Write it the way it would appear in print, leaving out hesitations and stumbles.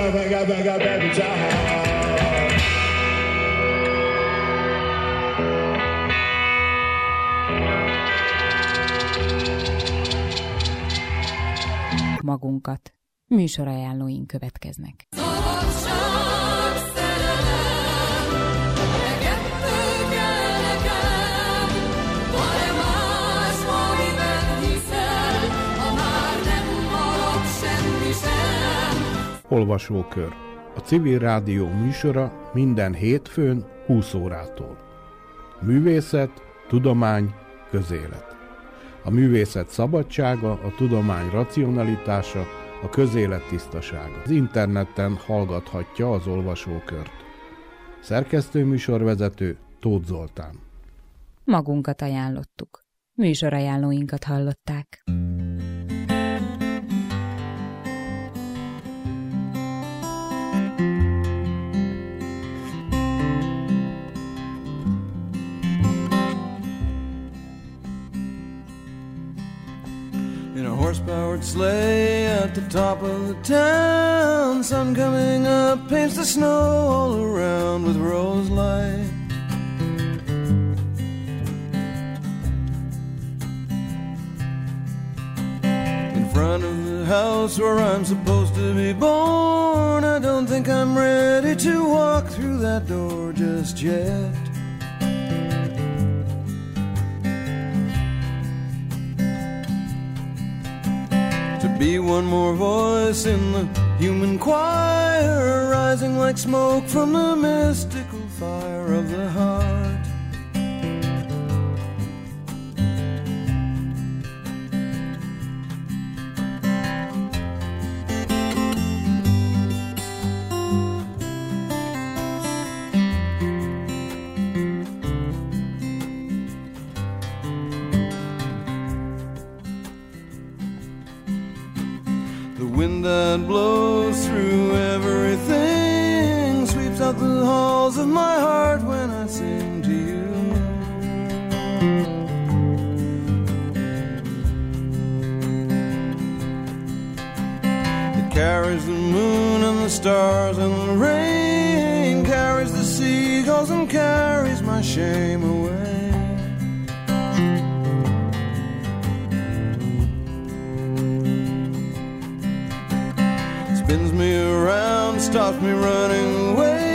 baby child. Magunkat. Műsorajánlóink következnek. Olvasókör. A Civil Rádió műsora minden hétfőn 20 órától. Művészet, tudomány, közélet. A művészet szabadsága, a tudomány racionalitása, a közélet tisztasága. Az interneten hallgathatja az olvasókört. Szerkesztőműsorvezető Tóth Zoltán. Magunkat ajánlottuk. Műsorajánlóinkat hallották. In a horse-powered sleigh at the top of the town, sun coming up paints the snow all around with rose light. In front of the house where I'm supposed to be born, I don't think I'm ready to walk through that door just yet. Be one more voice in the human choir, rising like smoke from the mystical fire of the heart. Wind that blows through everything sweeps out the halls of my heart when I sing to you. It carries the moon and the stars and the rain, carries the seagulls and carries my shame away. Spins me around, stops me running away.